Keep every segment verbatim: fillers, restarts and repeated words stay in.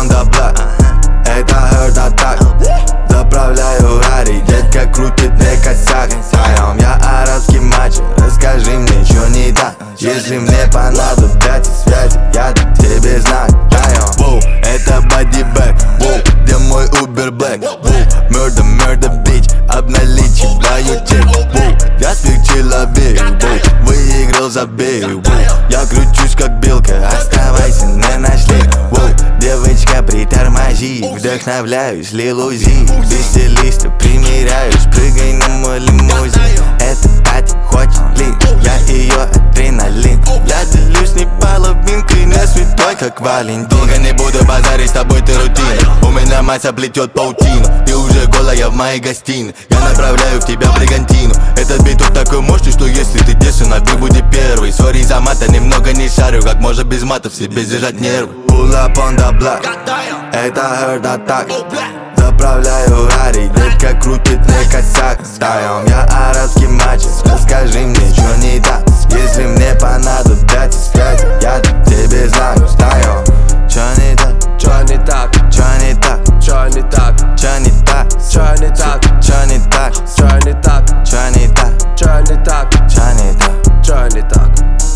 Honda Black, это Heart Attack. Заправляю Рари, детка крутит мне косяк. Даем, я арабский мачо, расскажи мне, чё не так. Если мне понадобятся связи, я дам тебе знак. Даем, воу, это Body Bag, воу, где мой Uber Black, воу, Murder, murder, bitch, обналичиваю чек, воу, я смягчила бей, воу, выиграл, забей, воу, я кручусь как белка, оставайся на ночлег, воу, девочка, притормози, вдохновляюсь, Lil Uzi, ты стилиста, примеряюсь, прыгай на мой лимузин. Это пати, хочет ли, я ее адреналин. Я делюсь с ней половинкой, не святой, как Валентин. Долго не буду базарить, с тобой ты рутина. У меня мать оплетет паутину. Ты уже голая в моей гостиной. Я направляю в тебя бригантину. Этот бит тут такой мощный, что если ты дешу, на бит будет первый. Сори за мата, немного не шарю, как можно без матов себе сдержать нервы. Pull up on the block, это Heart Attack. Заправляю Рари, детка крутит мне косяк. Даем, я арабский мачо, расскажи мне, чё не так. Если мне понадобятся связи, я дам тебе знак. Даем, чё не так, чё не так, чё не так, чё не так, чё не так, чё не так, чё не так, чё не так, чё не так, чё не так, чё не так, чё не так,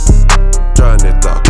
чё не так.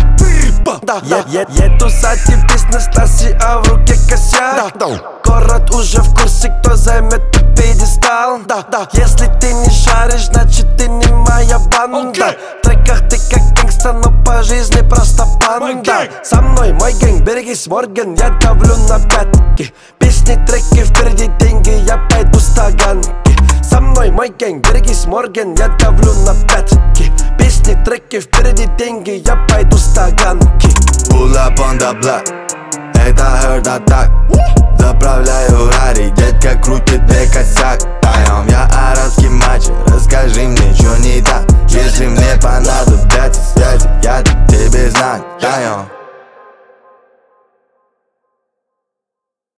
Е -е Еду сзади бизнес-классе, а в руке косяк. Город уже в курсе, кто займет пьедестал. Если ты не шаришь, значит ты не моя банда. В треках ты как гангста, но по жизни просто панда. Со мной мой гэнг, берегись, Морган, я давлю на пятки. Песни, треки, впереди деньги, я пойду с таганки. Со мной мой гэнг, берегись, Морган, я давлю на пятки. Песни, треки, впереди деньги, я пойду с таганки. Pull up on the block, это Heart Attack. Заправляю Рари, детка крутит мне косяк. Даем, я арабский мачо, расскажи мне, чё не так.